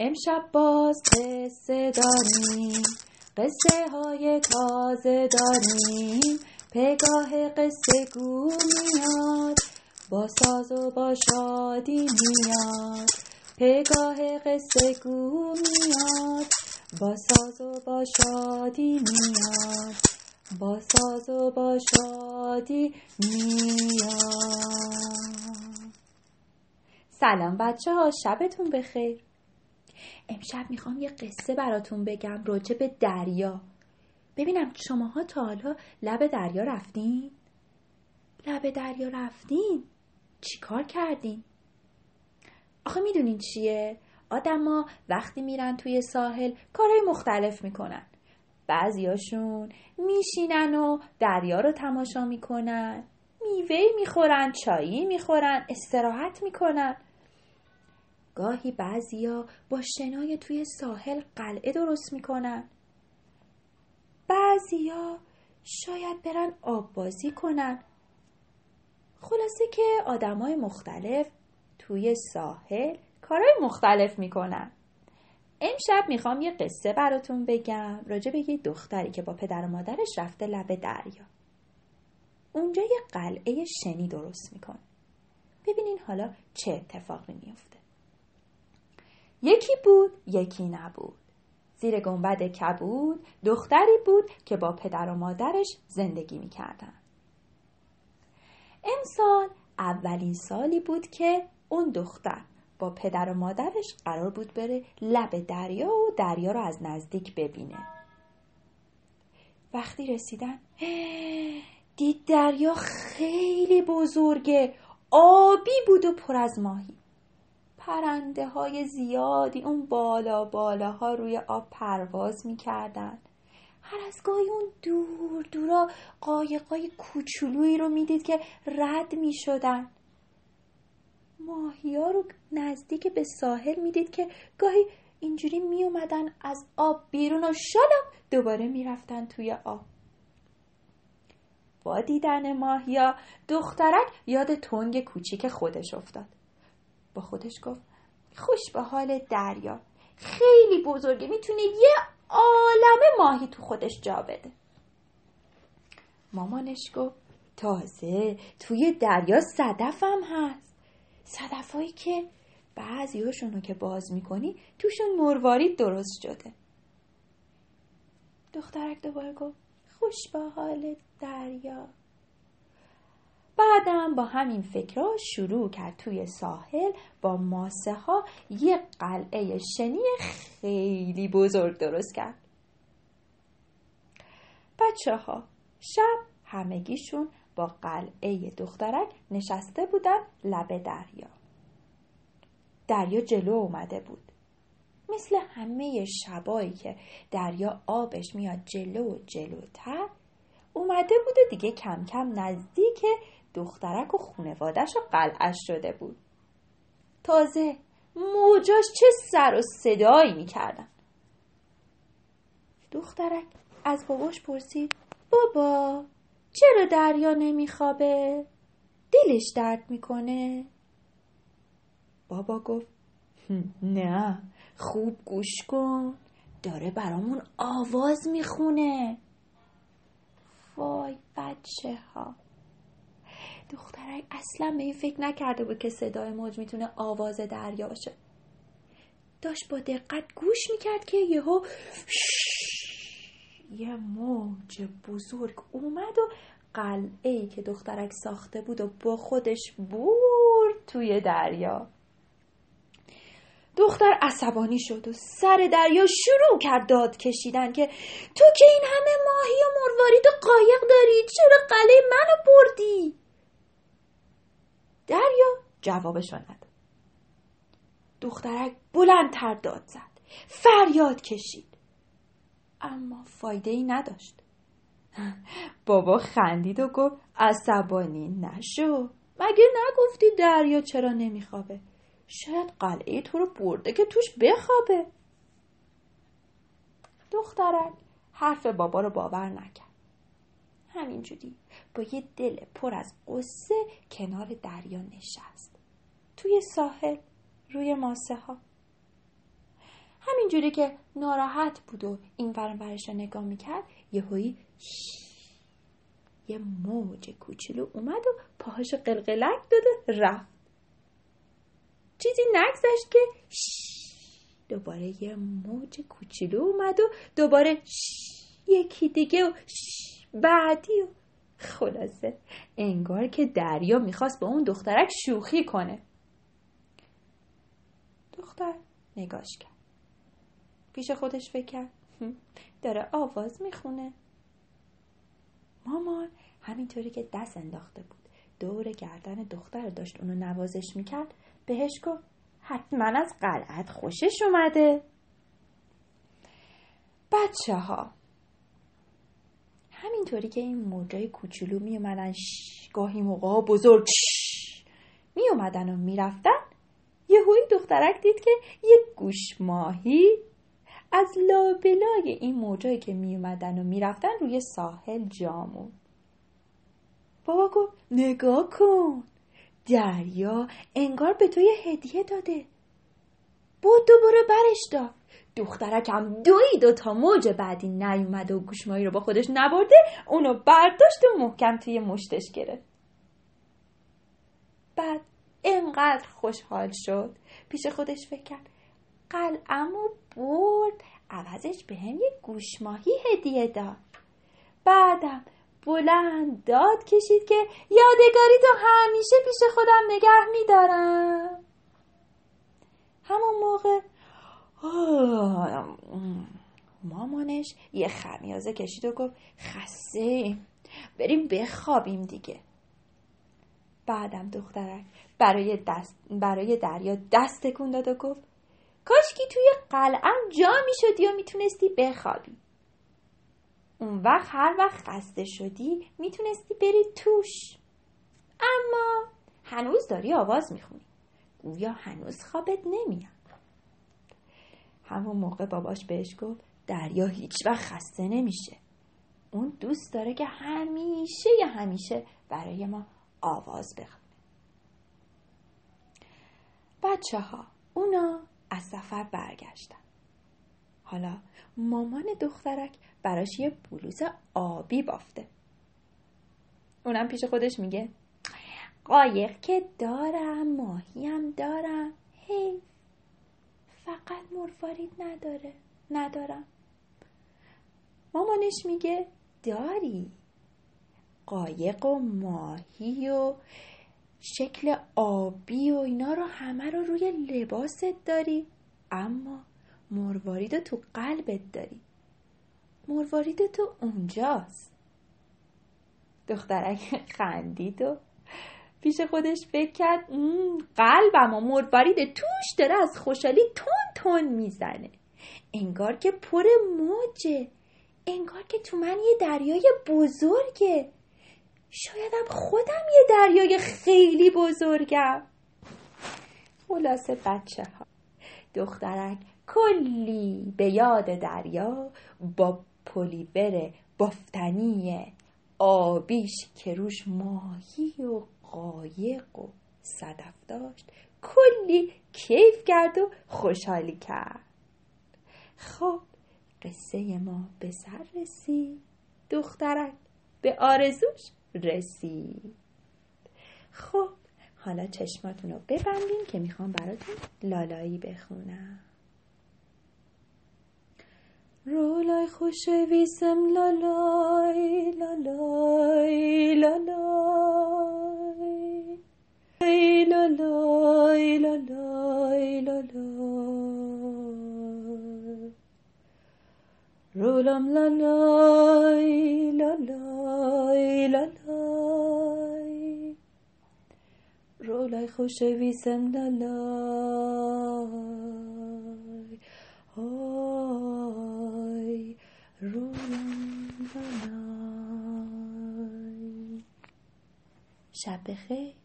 امشب باز قصه داریم، قصه های تازه داریم. پگاه قصه گو میاد، با ساز و با شادی میاد. پگاه قصه گو میاد، با ساز و با شادی میاد. با ساز و با شادی میاد. سلام بچه ها، شبتون بخیر. امشب میخوام یه قصه براتون بگم راجع به دریا. ببینم شماها تا حالا لب دریا رفتین؟ لب دریا رفتین؟ چی کار کردین؟ آخه میدونین چیه؟ آدما وقتی میرن توی ساحل کارهای مختلف میکنن. بعضیاشون میشینن و دریا رو تماشا میکنن، میوه‌ای میخورن، چایی میخورن، استراحت میکنن. گاهی بعضیا با شنای توی ساحل قلعه درست میکنن. بعضیا شاید برن آب بازی کنن. خلاصه که آدمای مختلف توی ساحل کارهای مختلف میکنن. امشب میخوام یه قصه براتون بگم راجع به یه دختری که با پدر و مادرش رفته لب دریا. اونجا یه قلعه شنی درست میکنه. ببینین حالا چه اتفاقی میفته. یکی بود، یکی نبود. زیر گنبد کبود دختری بود که با پدر و مادرش زندگی میکردن. امسال اولین سالی بود که اون دختر با پدر و مادرش قرار بود بره لب دریا و دریا رو از نزدیک ببینه. وقتی رسیدن دید دریا خیلی بزرگه، آبی بود و پر از ماهی. پرنده های زیادی اون بالاها روی آب پرواز میکردن. هر از گاهی اون دورا قایقای کوچولویی رو میدید که رد میشدن. ماهی ها رو نزدیک به ساحل میدید که گاهی اینجوری میومدن از آب بیرون و شالم دوباره میرفتن توی آب. با دیدن ماهیا دخترک یاد تنگ کوچیک خودش افتاد. با خودش گفت خوش به حال دریا، خیلی بزرگه، میتونه یه عالمه ماهی تو خودش جا بده. مامانش گفت تازه توی دریا صدف هم هست. صدفایی که بعضیاشونو که باز میکنی توشون مروارید درست شده. دخترک دوباره گفت خوش به حال دریا. بعدم با همین فکرها شروع کرد توی ساحل با ماسه ها یه قلعه شنی خیلی بزرگ درست کرد. بچه ها شب همگیشون با قلعه دخترک نشسته بودن لب دریا. دریا جلو اومده بود. مثل همه شبایی که دریا آبش میاد جلوتر اومده بود و دیگه کم کم نزدیک دخترک و خونوادش و قلعه‌اش شده بود. تازه موجاش چه سر و صدایی میکردن. دخترک از باباش پرسید بابا چرا دریا نمیخوابه؟ دلش درد میکنه؟ بابا گفت نه، خوب گوش کن، داره برامون آواز میخونه. وای بچه ها، دخترک اصلا به این فکر نکرده بود که صدای موج میتونه آواز دریا باشه. داشت با دقت گوش میکرد که یه موج بزرگ اومد و قلعه‌ای که دخترک ساخته بود و با خودش برد توی دریا. دختر عصبانی شد و سر دریا شروع کرد داد کشیدن که تو که این همه ماهی و مروارید و قایق داری، چرا قلعه منو بردی؟ دریا جوابشو نداد. دخترک بلندتر داد زد، فریاد کشید، اما فایده‌ای نداشت. بابا خندید و گفت عصبانی نشو، مگه نگفتی دریا چرا نمیخوابه؟ شاید قلعه تو رو برده که توش بخوابه. دخترک حرف بابا رو باور نکرد. همینجوری با یه دل پر از غصه کنار دریا نشست، توی ساحل روی ماسه ها. همینجوری که ناراحت بود و این ور برش رو نگاه میکرد، یهویی یه موج کوچولو اومد و پاهاشو قلقلک داد و رفت. چیزی نگذشت که دوباره یه موج کوچولو اومد و دوباره یکی دیگه و بعدی و خلاصه انگار که دریا میخواست با اون دخترک شوخی کنه. دختر نگاش کرد، پیش خودش فکر کرد داره آواز میخونه. مامان همینطوری که دست انداخته بود دور گردن دختر داشت اونو نوازش میکرد، بهش گفت حتما از قلعت خوشش اومده. بچه ها همینطوری که این موجای کوچولو می اومدن گاهی موقع بزرگ می اومدن و می رفتن، یهویی دخترک دید که یک گوش ماهی از لابلای این موجایی که می اومدن و می رفتن روی ساحل جا موند. بابا گفت نگاه کن، دریا انگار به تو یه هدیه داده. بود دوباره برش داد. دخترک هم دوید و تا موج بعدی نیومده و گوشماهی رو با خودش نبرده، اونو برداشت و محکم توی مشتش گرفت. بعد انقدر خوشحال شد پیش خودش فکر کرد قلعه‌مو برد، عوضش به هم یک گوشماهی هدیه داد. بعدم بلند داد کشید که یادگاری تو همیشه پیش خودم نگه میدارم. همون موقع مامانش یه خمیازه کشید و گفت خسته، بریم بخوابیم دیگه. بعدم دخترک برای دریا دست تکون داد و گفت کاش که توی قلعه‌ام جا میشدی و میتونستی بخوابی. اون وقت هر وقت خسته شدی میتونستی بری توش. اما هنوز داری آواز میخونی، گویا هنوز خوابت نمیاد. همون موقع باباش بهش گفت دریا هیچ وقت خسته نمیشه. اون دوست داره که همیشه برای ما آواز بخونه. بچه ها اونا از سفر برگشتن. حالا مامان دخترک براش یه بلوز آبی بافته. اونم پیش خودش میگه قایق که دارم، ماهی هم دارم، حیف فقط مروارید ندارم. مامانش میگه داری، قایق و ماهی و شکل آبی و اینا رو همه رو روی لباست داری، اما مروارید تو قلبت داری. مروارید تو اونجاست. دخترک خندید و پیش خودش فکر کرد قلبم و مروارید توش داره از خوشحالی تون میزنه. انگار که پر موجه، انگار که تو من یه دریای بزرگه. شایدم خودم یه دریای خیلی بزرگم. خلاصه بچه ها دخترک کلی به یاد دریا با پلیور بافتنی آبیش که روش ماهی و قایق و صدف داشت کلی کیف کرد و خوشحالی کرد. خب قصه ما به سر رسید، دخترک به آرزوش رسید. خب حالا چشماتون رو ببندین که میخوام براتون لالایی بخونم. رولای خوشه ویسم لالای لالای لالای لالای لالای لالای رولم لالای لالای لالای رولای خوشه ویسم لالای های رولم لالای. شب بخیر.